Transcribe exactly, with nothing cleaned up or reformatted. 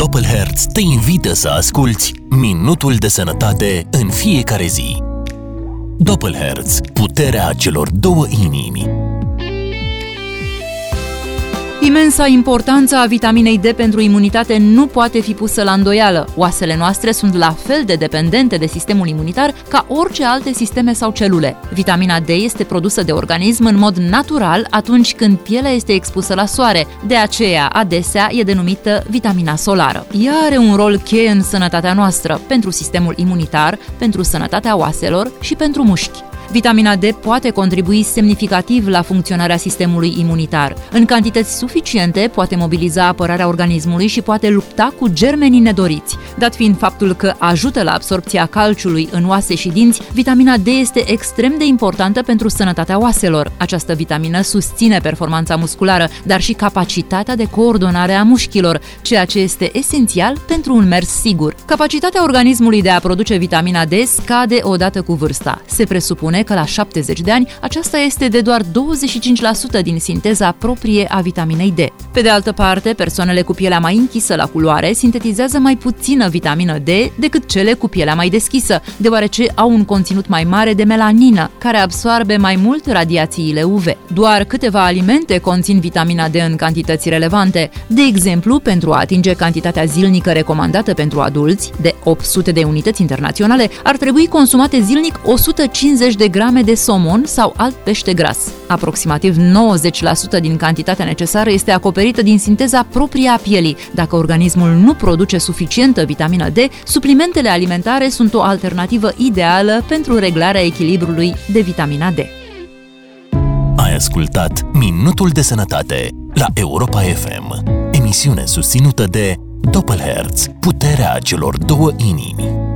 Doppelherz te invită să asculți Minutul de Sănătate în fiecare zi. Doppelherz, puterea celor două inimi. Imensa importanță a vitaminei D pentru imunitate nu poate fi pusă la îndoială. Oasele noastre sunt la fel de dependente de sistemul imunitar ca orice alte sisteme sau celule. Vitamina D este produsă de organism în mod natural atunci când pielea este expusă la soare, de aceea adesea e denumită vitamina solară. Ea are un rol cheie în sănătatea noastră, pentru sistemul imunitar, pentru sănătatea oaselor și pentru mușchi. Vitamina D poate contribui semnificativ la funcționarea sistemului imunitar. În cantități suficiente poate mobiliza apărarea organismului și poate lupta cu germenii nedoriți. Dat fiind faptul că ajută la absorbția calciului în oase și dinți, vitamina D este extrem de importantă pentru sănătatea oaselor. Această vitamină susține performanța musculară, dar și capacitatea de coordonare a mușchilor, ceea ce este esențial pentru un mers sigur. Capacitatea organismului de a produce vitamina D scade odată cu vârsta. Se presupune că la șaptezeci de ani aceasta este de doar douăzeci și cinci la sută din sinteza proprie a vitaminei D. Pe de altă parte, persoanele cu pielea mai închisă la culoare sintetizează mai puțină vitamină D decât cele cu pielea mai deschisă, deoarece au un conținut mai mare de melanină, care absorbe mai mult radiațiile U V. Doar câteva alimente conțin vitamina D în cantități relevante. De exemplu, pentru a atinge cantitatea zilnică recomandată pentru adulți, de opt sute de unități internaționale, ar trebui consumate zilnic o sută cincizeci de grame de somon sau alt pește gras. Aproximativ nouăzeci la sută din cantitatea necesară este acoperită din sinteza proprie a pielii. Dacă organismul nu produce suficientă vitamină D, suplimentele alimentare sunt o alternativă ideală pentru reglarea echilibrului de vitamina D. Ai ascultat Minutul de Sănătate la Europa F M, emisiune susținută de Doppelherz, puterea celor două inimi.